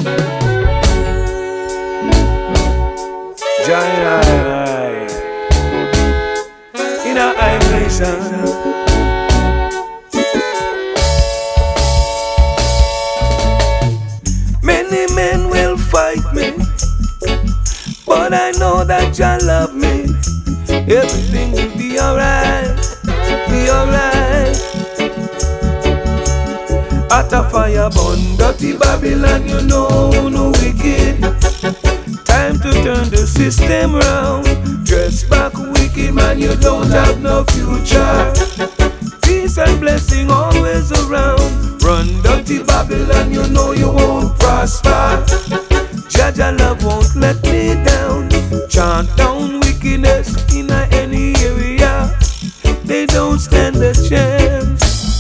Jai in a high nation. Many men will fight me, but I know that Jah love me. Everything will be alright, be alright. At a fire burn, dirty Babylon, you know no wicked. Time to turn the system round. Dress back wicked man, you don't have no future. Peace and blessing always around. Run dirty Babylon, you know you won't prosper. Jah Jah love won't let me down. Chant down wickedness in any area. They don't stand a chance.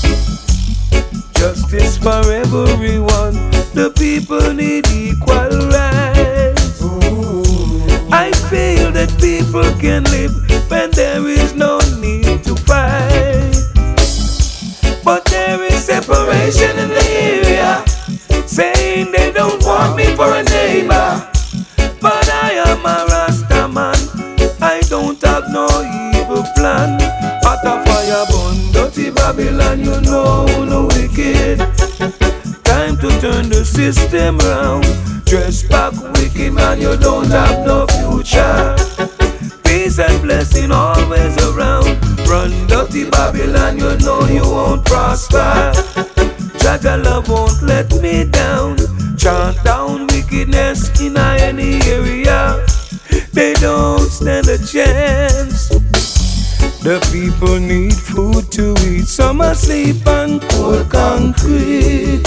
Justice for everyone. The people need equal rights. I feel that people can live when there is no need to fight. But there is separation in the area, saying they don't want me for a neighbor. But I am a Rasta man, I don't have no evil plan. At a fire burn, dirty Babylon, you know no wicked. Time to turn the system round. Dress back wicked man, you don't have no future. Peace and blessing always around. Run dirty Babylon, you know you won't prosper. Jah Jah love won't let me down. Chant down wickedness in any area. They don't stand a chance. The people need food to eat. Some are asleep on cold concrete,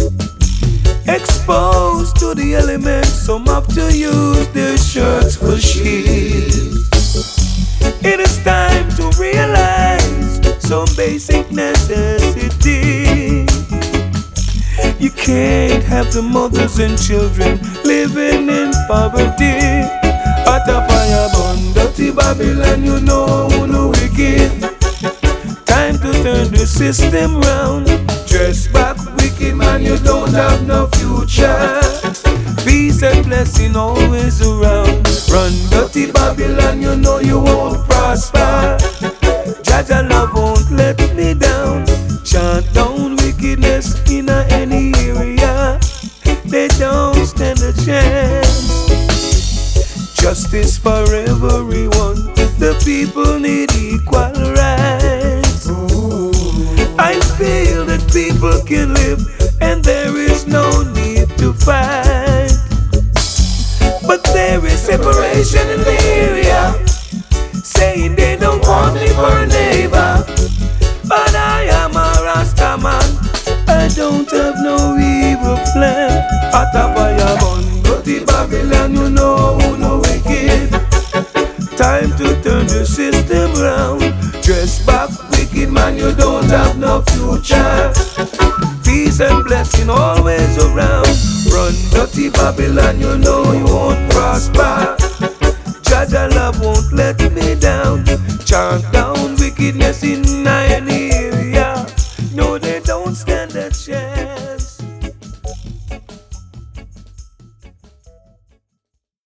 exposed to the elements. Some have to use their shirts for sheets. It is time to realize some basic necessity. You can't have the mothers and children living in poverty. At a fire burn, dirty Babylon, you know no wicked. Time to turn the system round. Dress back wicked man, you don't have no future. Peace and blessing always around. Run dirty Babylon, you know you won't prosper. Jah Jah love won't let me down. Chant down wickedness in any area. They don't stand a chance. Justice for everyone. The people need equal rights. I feel that people can live and there is no need to fight. But there is separation in the area, saying they don't want me for a neighbor. But I am a Rasta man, I don't have no evil plan. At a fire burn, dirty Babylon, you know no wicked. Time to turn the system round. Dress back wicked man, you don't have no future. Peace and blessing always around. Run dirty Babylon, you know you won't prosper. Jah Jah love won't let me down. Chant down wickedness in